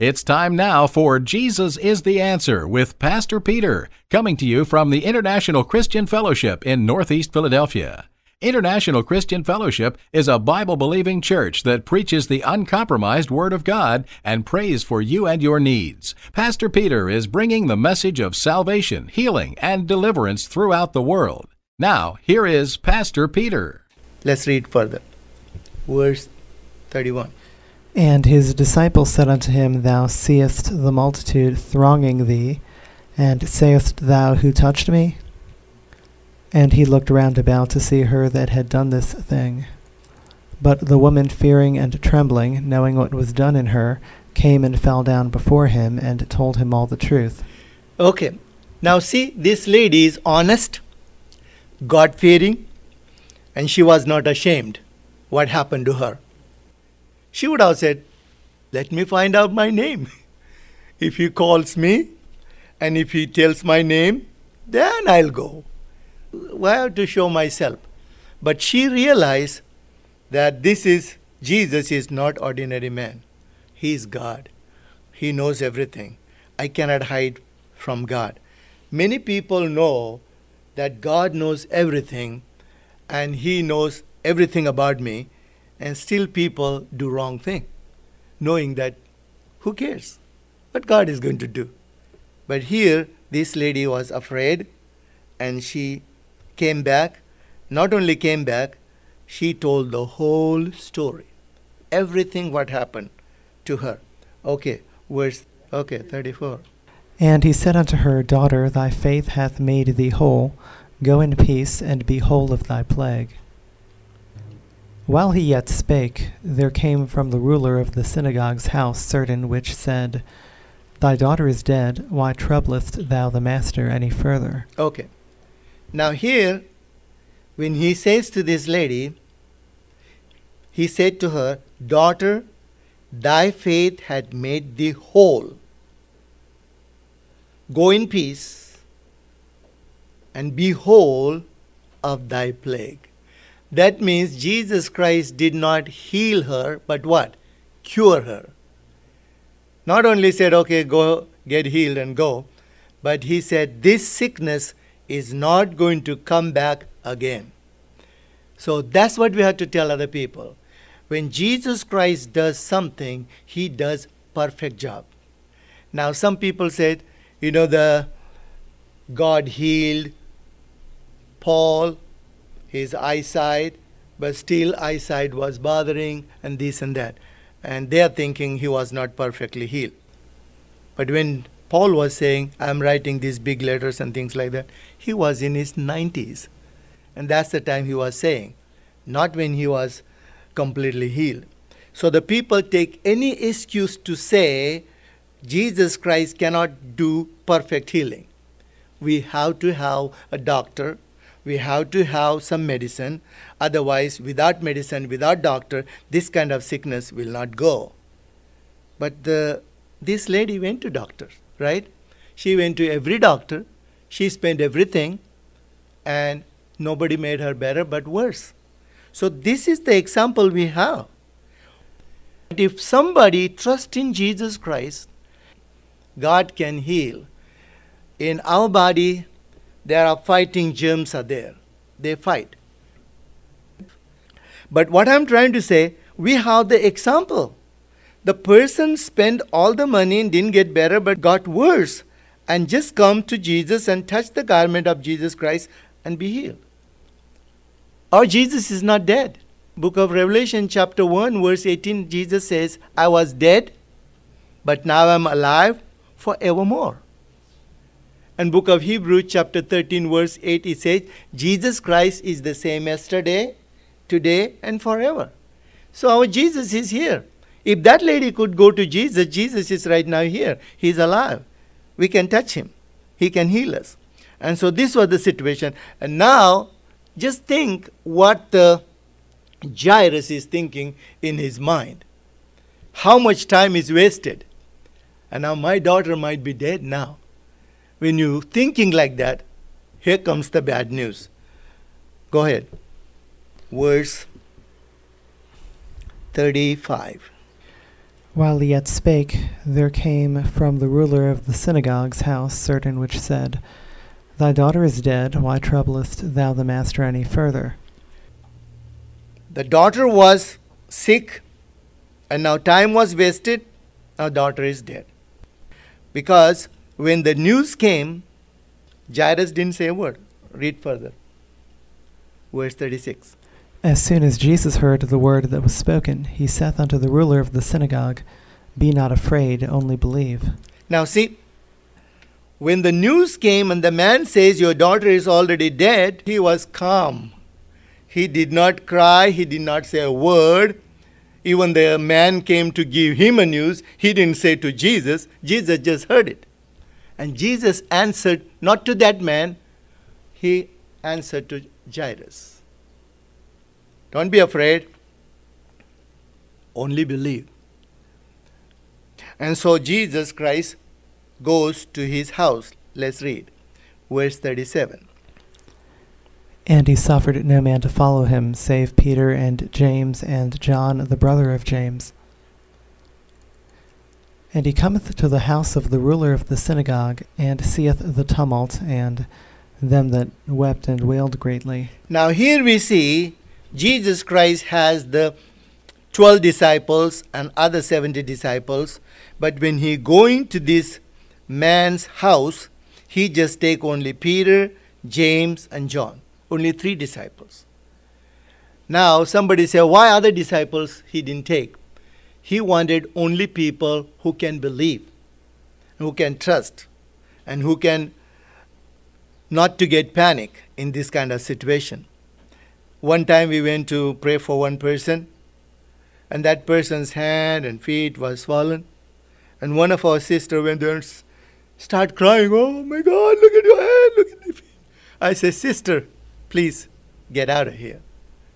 It's time now for Jesus is the Answer with Pastor Peter, coming to you from the International Christian Fellowship in Northeast Philadelphia. International Christian Fellowship is a Bible-believing church that preaches the uncompromised Word of God and prays for you and your needs. Pastor Peter is bringing the message of salvation, healing, and deliverance throughout the world. Now, here is Pastor Peter. Let's read further. Verse 31. And his disciples said unto him, Thou seest the multitude thronging thee, and sayest thou, Who touched me? And he looked round about to see her that had done this thing. But the woman, fearing and trembling, knowing what was done in her, came and fell down before him, and told him all the truth. Okay, now see, this lady is honest, God-fearing, and she was not ashamed what happened to her. She would have said, let me find out my name. If he calls me, and if he tells my name, then I'll go. Why have to show myself? But she realized that Jesus is not ordinary man. He is God. He knows everything. I cannot hide from God. Many people know that God knows everything, and he knows everything about me, and still people do wrong thing, knowing that who cares what God is going to do. But here, this lady was afraid, and she came back. Not only came back, she told the whole story, everything what happened to her. Okay, 34. And he said unto her, Daughter, thy faith hath made thee whole. Go in peace, and be whole of thy plague. While he yet spake, there came from the ruler of the synagogue's house certain which said, Thy daughter is dead, why troublest thou the master any further? Okay. Now here, when he says to this lady, he said to her, Daughter, thy faith hath made thee whole. Go in peace, and be whole of thy plague. That means Jesus Christ did not heal her, but what? Cure her. Not only said, okay, go get healed and go, but he said, this sickness is not going to come back again. So that's what we have to tell other people. When Jesus Christ does something, he does perfect job. Now some people said, the God healed Paul, his eyesight, but still eyesight was bothering and this and that. And they are thinking he was not perfectly healed. But when Paul was saying, I'm writing these big letters and things like that, he was in his 90s. And that's the time he was saying, not when he was completely healed. So the people take any excuse to say Jesus Christ cannot do perfect healing. We have to have a doctor. We have to have some medicine. Otherwise, without medicine, without doctor, this kind of sickness will not go. But this lady went to doctors, right? She went to every doctor. She spent everything, and nobody made her better, but worse. So this is the example we have. If somebody trusts in Jesus Christ, God can heal. In our body, there are fighting germs are there. They fight. But what I'm trying to say, we have the example. The person spent all the money and didn't get better but got worse, and just come to Jesus and touch the garment of Jesus Christ and be healed. Our Jesus is not dead. Book of Revelation chapter 1 verse 18, Jesus says, I was dead, but now I'm alive forevermore. And book of Hebrews chapter 13 verse 8, it says, Jesus Christ is the same yesterday, today, and forever. So our Jesus is here. If that lady could go to Jesus, Jesus is right now here. He's alive. We can touch him. He can heal us. And so this was the situation. And now, just think what the Jairus is thinking in his mind. How much time is wasted? And now my daughter might be dead now. When you're thinking like that, here comes the bad news. Go ahead. Verse 35. While he yet spake, there came from the ruler of the synagogue's house certain which said, Thy daughter is dead, why troublest thou the master any further? The daughter was sick, and now time was wasted. Now daughter is dead. Because when the news came, Jairus didn't say a word. Read further. Verse 36. As soon as Jesus heard the word that was spoken, he saith unto the ruler of the synagogue, Be not afraid, only believe. Now see, when the news came and the man says, Your daughter is already dead, he was calm. He did not cry, he did not say a word. Even the man came to give him a news, he didn't say to Jesus. Jesus just heard it. And Jesus answered not to that man, he answered to Jairus. Don't be afraid, only believe. And so Jesus Christ goes to his house. Let's read. Verse 37. And he suffered no man to follow him, save Peter and James and John the brother of James. And he cometh to the house of the ruler of the synagogue, and seeth the tumult, and them that wept and wailed greatly. Now here we see Jesus Christ has the 12 disciples and other 70 disciples, but when he going to this man's house, he just take only Peter, James, and John. Only 3 disciples. Now somebody say, why other disciples he didn't take? He wanted only people who can believe, who can trust, and who can not to get panic in this kind of situation. One time we went to pray for one person, and that person's hand and feet was swollen. And one of our sisters went there and start crying, oh my God, look at your hand, look at your feet. I said, sister, please get out of here.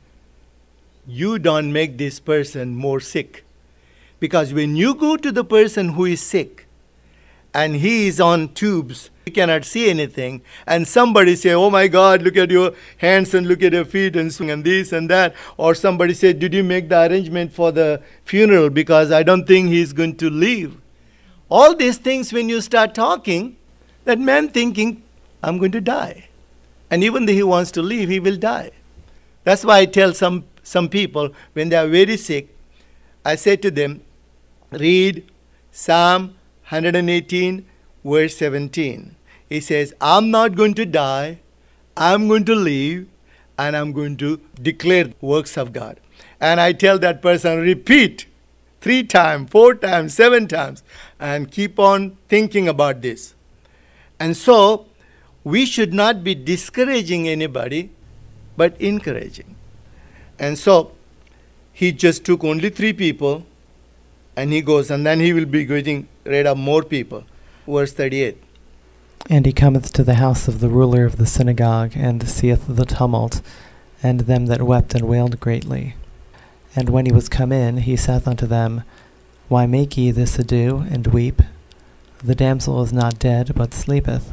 You don't make this person more sick. Because when you go to the person who is sick, and he is on tubes, he cannot see anything, and somebody say, oh my God, look at your hands and look at your feet and this and that, or somebody say, did you make the arrangement for the funeral, because I don't think he's going to leave. All these things, when you start talking, that man thinking, I'm going to die. And even though he wants to leave, he will die. That's why I tell some people, when they are very sick, I say to them, read Psalm 118, verse 17. He says, I'm not going to die, I'm going to live, and I'm going to declare the works of God. And I tell that person, repeat 3 times, 4 times, 7 times, and keep on thinking about this. And so, we should not be discouraging anybody, but encouraging. And so, he just took only 3 people, and he goes, and then he will be getting rid of more people. Verse 38. And he cometh to the house of the ruler of the synagogue, and seeth the tumult, and them that wept and wailed greatly. And when he was come in, he saith unto them, Why make ye this ado, and weep? The damsel is not dead, but sleepeth.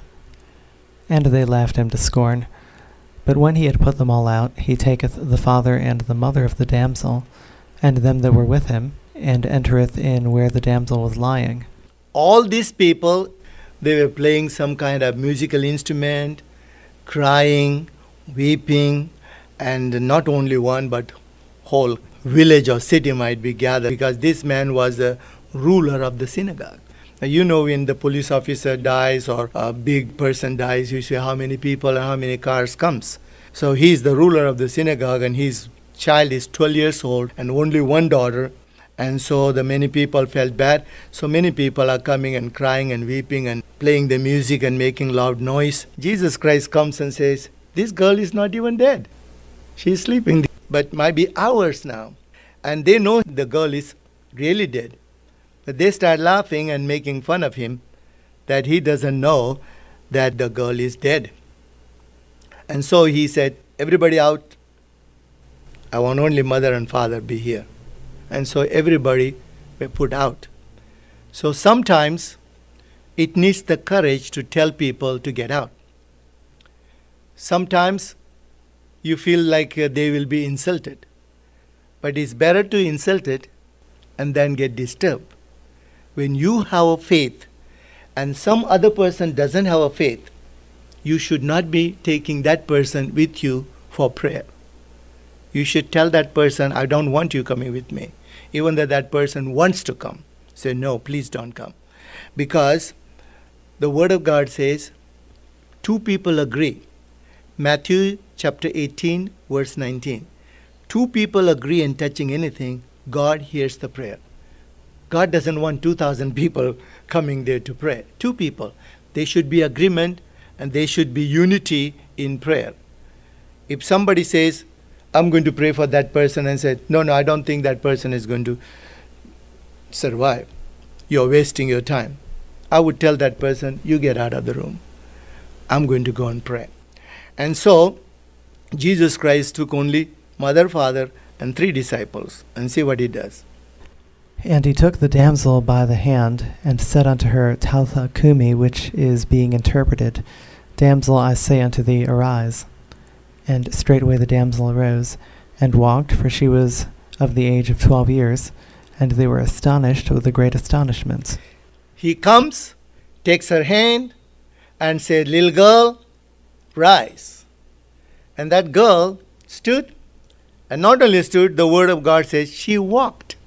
And they laughed him to scorn. But when he had put them all out, he taketh the father and the mother of the damsel, and them that were with him, and entereth in where the damsel was lying. All these people, they were playing some kind of musical instrument, crying, weeping, and not only one, but whole village or city might be gathered, because this man was a ruler of the synagogue. Now, you know, when the police officer dies or a big person dies, you see how many people and how many cars comes. So he's the ruler of the synagogue, and his child is 12 years old and only one daughter. And so the many people felt bad. So many people are coming and crying and weeping and playing the music and making loud noise. Jesus Christ comes and says, this girl is not even dead. She's sleeping, but might be hours now. And they know the girl is really dead. But they start laughing and making fun of him that he doesn't know that the girl is dead. And so he said, everybody out. I want only mother and father be here. And so everybody were put out. So sometimes it needs the courage to tell people to get out. Sometimes you feel like they will be insulted. But it's better to insult it and then get disturbed when you have a faith and some other person doesn't have a faith, you should not be taking that person with you for prayer. You should tell that person, I don't want you coming with me. Even though that person wants to come. Say, no, please don't come. Because the Word of God says, two people agree. Matthew chapter 18, verse 19. Two people agree in touching anything, God hears the prayer. God doesn't want 2,000 people coming there to pray. Two people. There should be agreement and there should be unity in prayer. If somebody says, I'm going to pray for that person, and said, no, I don't think that person is going to survive. You're wasting your time. I would tell that person, you get out of the room. I'm going to go and pray. And so, Jesus Christ took only mother, father, and 3 disciples. And see what he does. And he took the damsel by the hand, and said unto her, Talitha cumi, which is being interpreted, Damsel, I say unto thee, arise. And straightway the damsel arose, and walked, for she was of the age of 12 years, and they were astonished with a great astonishment. He comes, takes her hand, and said, little girl, rise. And that girl stood, and not only stood, the Word of God says, she walked.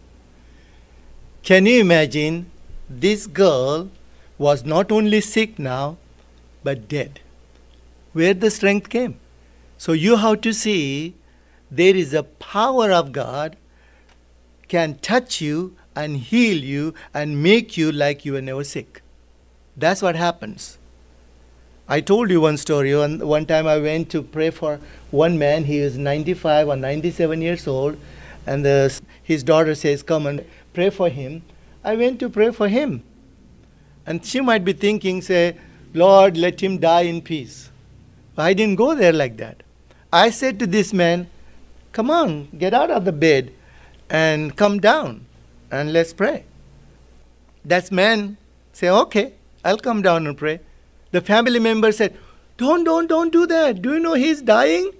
Can you imagine, this girl was not only sick now, but dead. Where the strength came? So you have to see, there is a power of God can touch you and heal you and make you like you were never sick. That's what happens. I told you one story. One time I went to pray for one man. He is 95 or 97 years old. And his daughter says, come and pray for him. I went to pray for him. And she might be thinking, say, Lord, let him die in peace. I didn't go there like that. I said to this man, come on, get out of the bed and come down and let's pray. That man said, okay, I'll come down and pray. The family member said, don't do that. Do you know he's dying?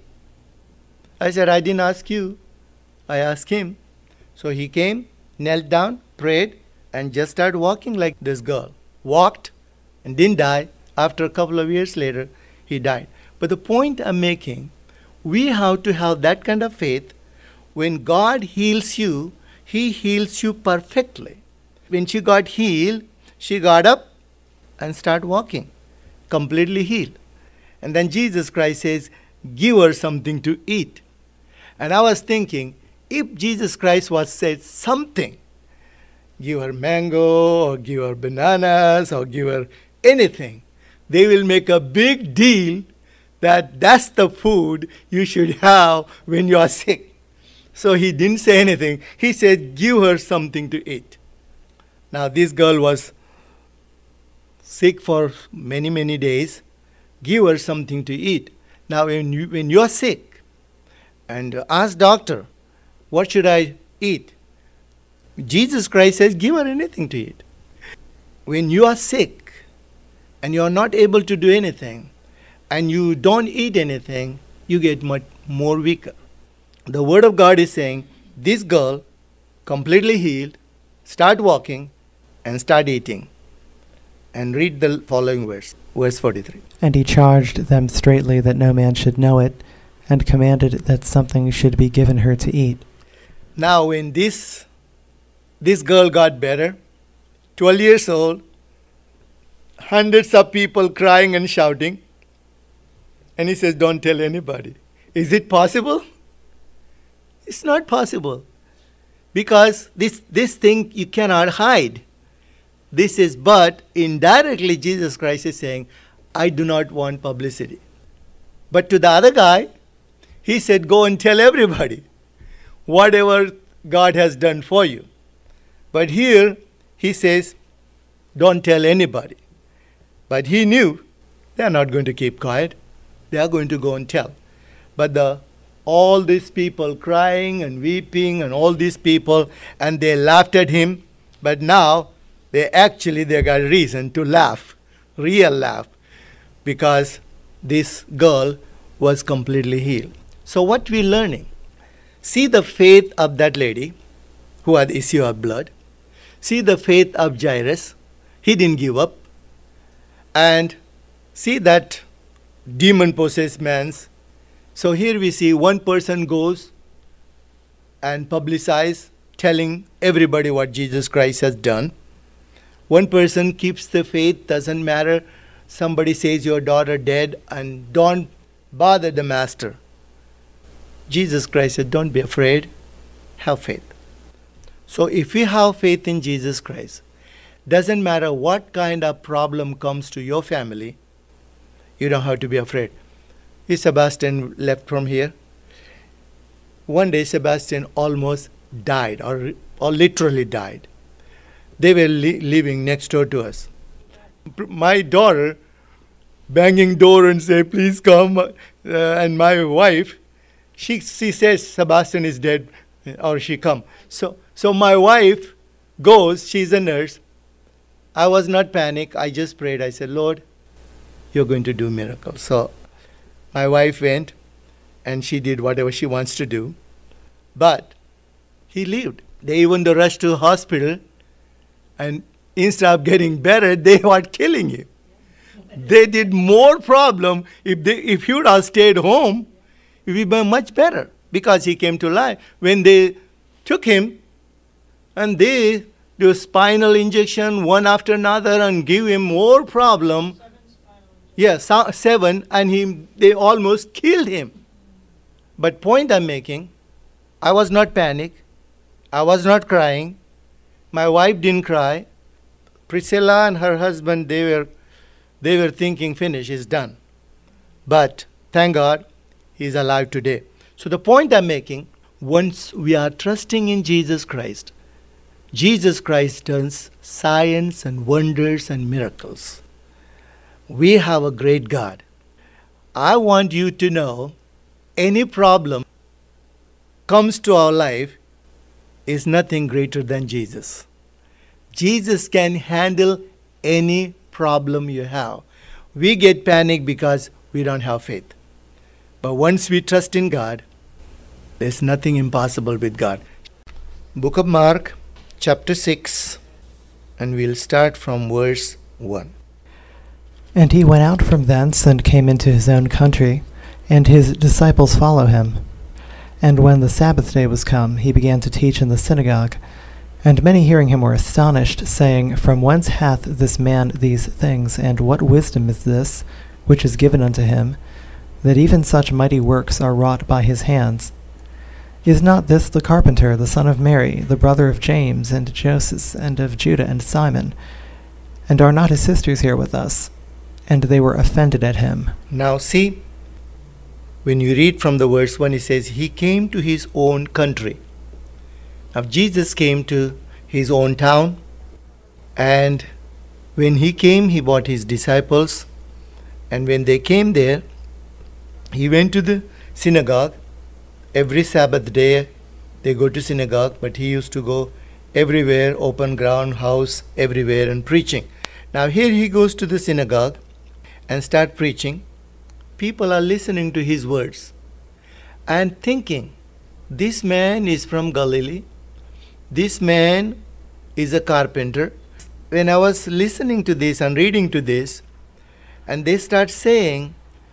I said, I didn't ask you. I asked him. So he came, knelt down, prayed, and just started walking like this girl. Walked and didn't die. After a couple of years later, he died. But the point I'm making, we have to have that kind of faith. When God heals you, he heals you perfectly. When she got healed, she got up and started walking, completely healed. And then Jesus Christ says, give her something to eat. And I was thinking, if Jesus Christ was said something, give her mango or give her bananas or give her anything, they will make a big deal that that's the food you should have when you are sick. So he didn't say anything. He said, give her something to eat. Now this girl was sick for many, many days. Give her something to eat. Now when you are sick and ask doctor, what should I eat? Jesus Christ says, give her anything to eat. When you are sick and you are not able to do anything, and you don't eat anything, you get much more weaker. The Word of God is saying, this girl, completely healed, start walking and start eating. And read the following verse 43. And he charged them straitly that no man should know it, and commanded that something should be given her to eat. Now when this girl got better, 12 years old, hundreds of people crying and shouting, and he says, don't tell anybody. Is it possible? It's not possible. Because this thing you cannot hide. This is, but indirectly Jesus Christ is saying, I do not want publicity. But to the other guy, he said, go and tell everybody whatever God has done for you. But here, he says, don't tell anybody. But he knew they are not going to keep quiet. They are going to go and tell. But all these people crying and weeping and all these people, and they laughed at him. But now, they got reason to laugh, real laugh, because this girl was completely healed. So what we're learning? See the faith of that lady who had the issue of blood. See the faith of Jairus. He didn't give up. And see that demon-possessed man's. So here we see one person goes and publicize, telling everybody what Jesus Christ has done. One person keeps the faith, doesn't matter. Somebody says your daughter dead, and don't bother the master. Jesus Christ said, don't be afraid, have faith. So if we have faith in Jesus Christ, doesn't matter what kind of problem comes to your family, you don't have to be afraid. Is Sebastian left from here? One day Sebastian almost died, or literally died. They were living next door to us. My daughter banging door and say, please come. And my wife, she says Sebastian is dead, or she come. So my wife goes, she's a nurse. I was not panicked. I just prayed. I said, Lord, you're going to do miracles. So my wife went and she did whatever she wants to do. But he lived. They even rushed to the hospital, and instead of getting better, they were killing him. They did more problem. If he would have stayed home, it would be much better, because he came to life. When they took him and they do spinal injection one after another and give him more problem. 7, and they almost killed him. But point I'm making, I was not panicked. I was not crying. My wife didn't cry. Priscilla and her husband, they were thinking, finish, it's done. But thank God, he's alive today. So the point I'm making, once we are trusting in Jesus Christ does signs and wonders and miracles. We have a great God. I want you to know, any problem comes to our life is nothing greater than Jesus. Jesus can handle any problem you have. We get panicked because we don't have faith. But once we trust in God, there's nothing impossible with God. Book of Mark, chapter 6, and we'll start from verse 1. And he went out from thence and came into his own country, and his disciples follow him. And when the Sabbath day was come, he began to teach in the synagogue. And many hearing him were astonished, saying, From whence hath this man these things, and what wisdom is this, which is given unto him, that even such mighty works are wrought by his hands? Is not this the carpenter, the son of Mary, the brother of James, and Joseph, and of Judah, and Simon? And are not his sisters here with us? And they were offended at him. Now see, when you read from the verse 1, it says, he came to his own country. Now Jesus came to his own town, and when he came, he brought his disciples, and when they came there, he went to the synagogue. Every Sabbath day they go to synagogue, but he used to go everywhere, open ground, house, everywhere, and preaching. Now here he goes to the synagogue and start preaching. People are listening to his words and thinking, this man is from Galilee. This man is a carpenter. When I was listening to this and reading to this, and they start saying,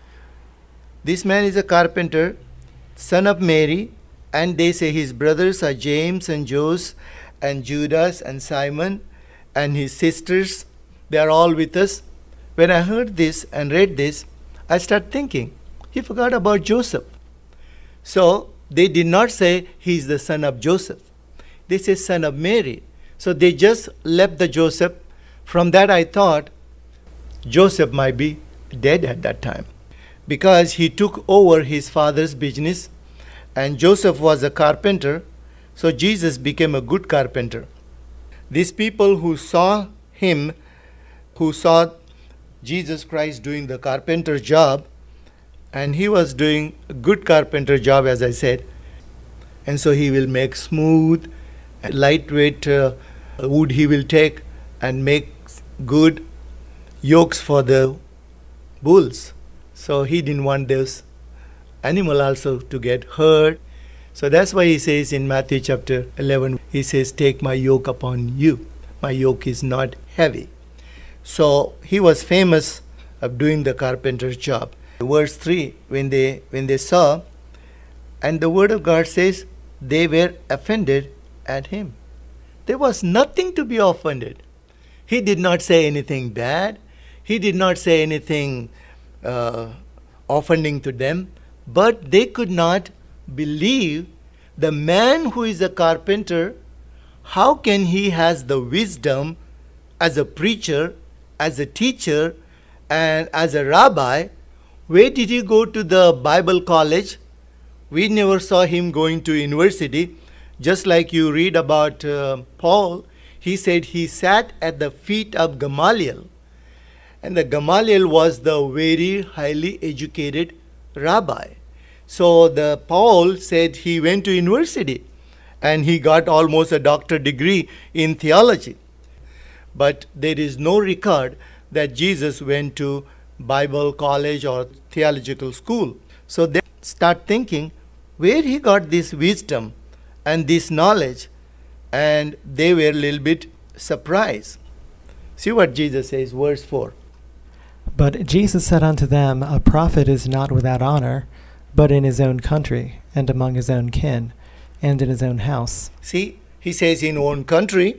this man is a carpenter, son of Mary, and they say his brothers are James and Joseph and Judas and Simon and his sisters. They are all with us. When I heard this and read this, I started thinking, he forgot about Joseph. So they did not say he's the son of Joseph. They say son of Mary. So they just left the Joseph. From that I thought Joseph might be dead at that time, because he took over his father's business, and Joseph was a carpenter, so Jesus became a good carpenter. These people who saw him, who saw Jesus Christ doing the carpenter job, and he was doing a good carpenter job, as I said, and so he will make smooth, lightweight wood he will take and make good yokes for the bulls. So he didn't want those animal also to get hurt. So that's why he says in Matthew chapter 11, he says, take my yoke upon you. My yoke is not heavy. So he was famous of doing the carpenter's job. Verse 3, when they saw, and the word of God says, they were offended at him. There was nothing to be offended. He did not say anything bad. He did not say anything offending to them. But they could not believe the man who is a carpenter, how can he has the wisdom as a preacher, as a teacher, and as a rabbi? Where did he go to the Bible college? We never saw him going to university. Just like you read about Paul, he said he sat at the feet of Gamaliel. And the Gamaliel was the very highly educated rabbi. So the Paul said he went to university and he got almost a doctorate degree in theology. But there is no record that Jesus went to Bible college or theological school. So they start thinking where he got this wisdom and this knowledge, and they were a little bit surprised. See what Jesus says, verse 4. But Jesus said unto them, A prophet is not without honor, but in his own country, and among his own kin, and in his own house. See, he says in own country,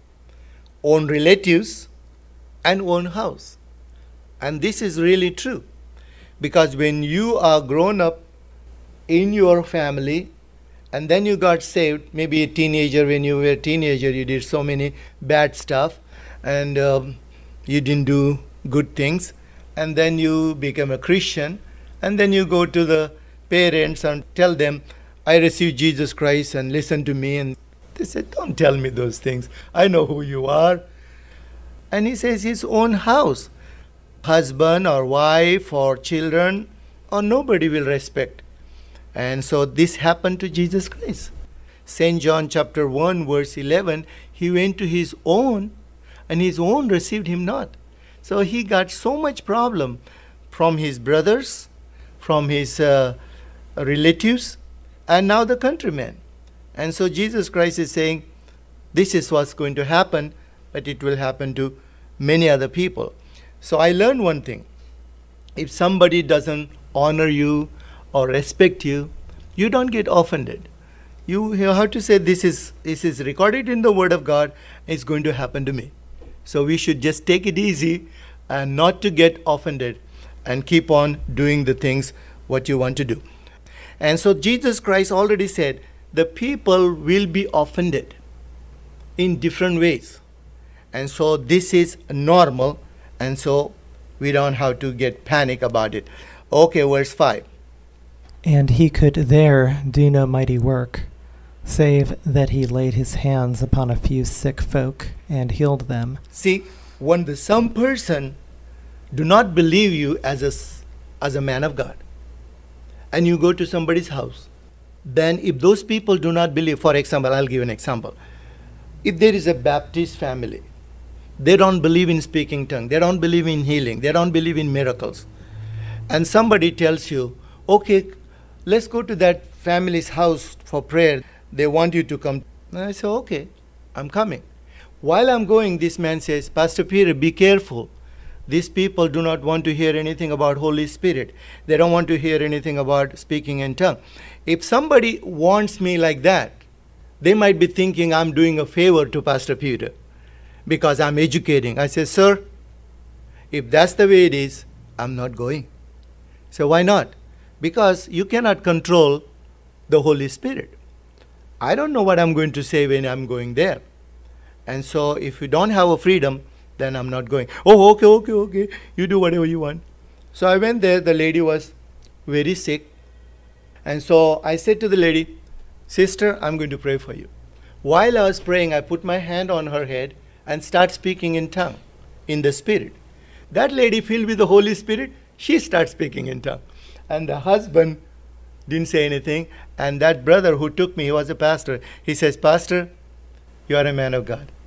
own relatives, and own house. And this is really true. Because when you are grown up in your family, and then you got saved, maybe a teenager, when you were a teenager, you did so many bad stuff, and you didn't do good things, and then you become a Christian, and then you go to the parents and tell them, I received Jesus Christ and listen to me. And they said, don't tell me those things. I know who you are. And he says his own house, husband or wife or children, or nobody will respect. And so this happened to Jesus Christ. St. John chapter 1 verse 11, he went to his own, and his own received him not. So he got so much problem from his brothers, from his relatives, and now the countrymen. And so Jesus Christ is saying, this is what's going to happen, but it will happen to many other people. So I learned one thing. If somebody doesn't honor you or respect you, you don't get offended. You have to say, this is recorded in the Word of God, it's going to happen to me. So we should just take it easy and not to get offended and keep on doing the things what you want to do. And so Jesus Christ already said the people will be offended in different ways. And so this is normal, and so we don't have to get panic about it. Okay, verse 5. And he could there do no mighty work, save that he laid his hands upon a few sick folk and healed them. See, when some person do not believe you as a man of God, and you go to somebody's house, then if those people do not believe, for example, I'll give an example. If there is a Baptist family, they don't believe in speaking tongue, they don't believe in healing, they don't believe in miracles, and somebody tells you, okay, let's go to that family's house for prayer, they want you to come. And I say, okay, I'm coming. While I'm going, this man says, Pastor Peter, be careful. These people do not want to hear anything about Holy Spirit. They don't want to hear anything about speaking in tongue. If somebody wants me like that, they might be thinking I'm doing a favor to Pastor Peter because I'm educating. I say, sir, if that's the way it is, I'm not going. So why not? Because you cannot control the Holy Spirit. I don't know what I'm going to say when I'm going there. And so if you don't have a freedom, then I'm not going. Oh, okay. You do whatever you want. So I went there. The lady was very sick. And so I said to the lady, sister, I'm going to pray for you. While I was praying, I put my hand on her head and start speaking in tongue, in the Spirit. That lady filled with the Holy Spirit, she starts speaking in tongue. And the husband didn't say anything. And that brother who took me, he was a pastor. He says, Pastor, you are a man of God.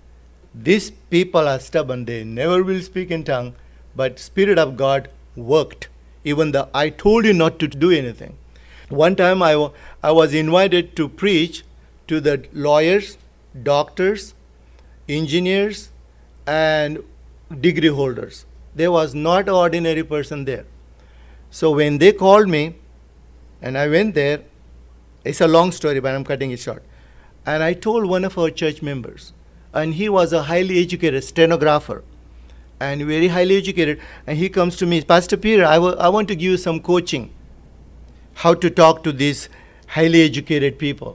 These people are stubborn. They never will speak in tongue. But Spirit of God worked. Even though I told you not to do anything. One time I was invited to preach to the lawyers, doctors, engineers, and degree holders. There was not an ordinary person there. So when they called me, and I went there, it's a long story, but I'm cutting it short. And I told one of our church members, and he was a highly educated stenographer, and very highly educated, and he comes to me, Pastor Peter, I want to give you some coaching, how to talk to these highly educated people.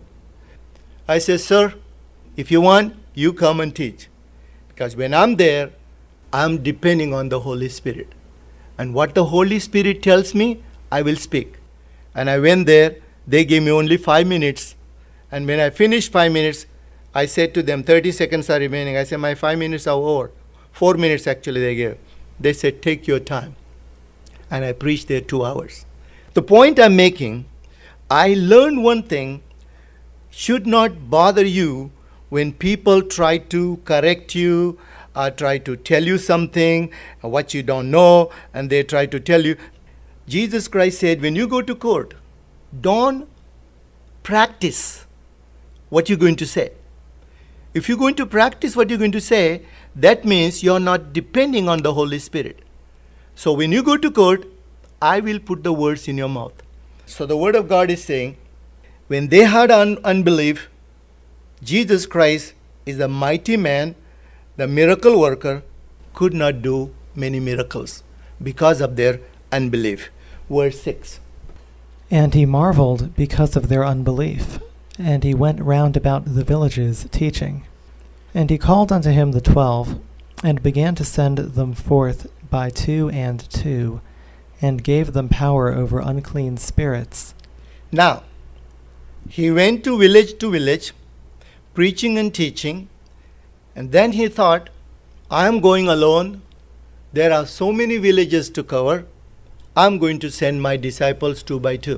I said, sir, if you want, you come and teach. Because when I'm there, I'm depending on the Holy Spirit. And what the Holy Spirit tells me, I will speak. And I went there, they gave me only 5 minutes. And when I finished 5 minutes, I said to them, 30 seconds are remaining. I said, my 5 minutes are over. 4 minutes actually they gave. They said, take your time. And I preached there 2 hours. The point I'm making, I learned one thing, should not bother you when people try to correct you, try to tell you something, what you don't know, and they try to tell you. Jesus Christ said, when you go to court, don't practice what you're going to say. If you're going to practice what you're going to say, that means you're not depending on the Holy Spirit. So when you go to court, I will put the words in your mouth. So the Word of God is saying, when they had unbelief, Jesus Christ is a mighty man, the miracle worker, could not do many miracles because of their unbelief. Verse 6. And he marveled because of their unbelief. And he went round about the villages teaching. And he called unto him the 12, and began to send them forth by 2 and 2, and gave them power over unclean spirits. Now, he went to village, preaching and teaching, and then he thought, I am going alone. There are so many villages to cover. I'm going to send my disciples 2 by 2.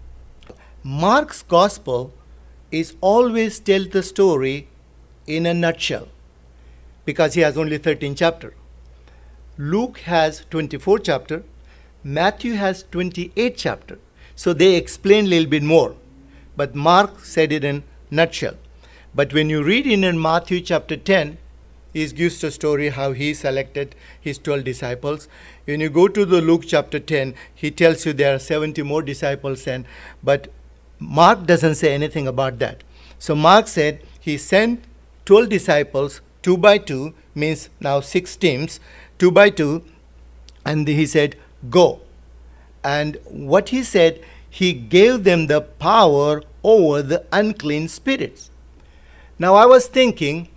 Mark's gospel is always tell the story in a nutshell, because he has only 13 chapters. Luke has 24 chapters. Matthew has 28 chapters. So they explain a little bit more. But Mark said it in nutshell. But when you read in Matthew chapter 10, he gives the story how he selected his 12 disciples. When you go to the Luke chapter 10, he tells you there are 70 more disciples. But Mark doesn't say anything about that. So Mark said he sent 12 disciples 2 by 2, means now 6 teams, 2 by 2. And he said, go. And what he said, he gave them the power over the unclean spirits. Now I was thinking,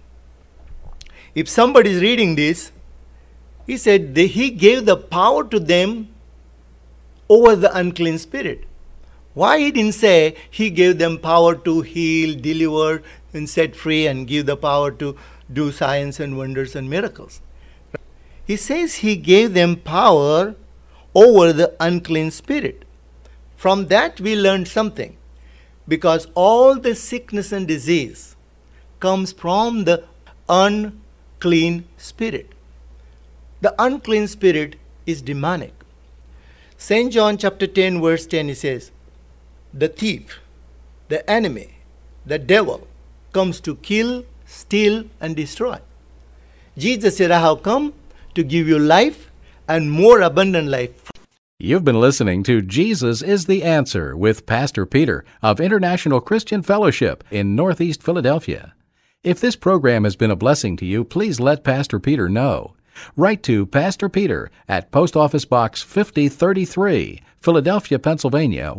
if somebody is reading this, he said he gave the power to them over the unclean spirit. Why he didn't say he gave them power to heal, deliver, and set free, and give the power to do signs and wonders and miracles? He says he gave them power over the unclean spirit. From that we learned something, because all the sickness and disease comes from the unclean spirit. The unclean spirit is demonic. St. John chapter 10 verse 10, he says, the thief, the enemy, the devil comes to kill, steal, and destroy. Jesus said, I have come to give you life and more abundant life. You've been listening to Jesus is the Answer with Pastor Peter of International Christian Fellowship in Northeast Philadelphia. If this program has been a blessing to you, please let Pastor Peter know. Write to Pastor Peter at Post Office Box 5033, Philadelphia, Pennsylvania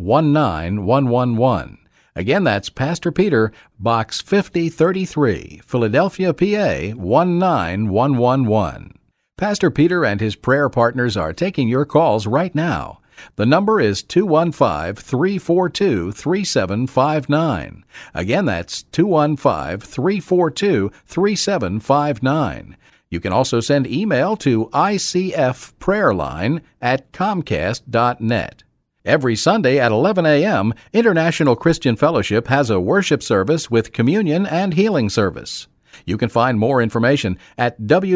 19111. Again, that's Pastor Peter, Box 5033, Philadelphia, PA 19111. Pastor Peter and his prayer partners are taking your calls right now. The number is 215-342-3759. Again, that's 215-342-3759. You can also send email to icfprayerline@comcast.net. Every Sunday at 11 a.m., International Christian Fellowship has a worship service with communion and healing service. You can find more information at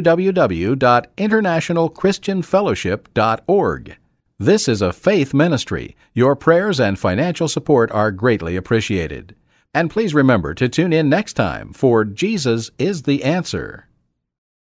www.internationalchristianfellowship.org. This is a faith ministry. Your prayers and financial support are greatly appreciated. And please remember to tune in next time for Jesus is the Answer.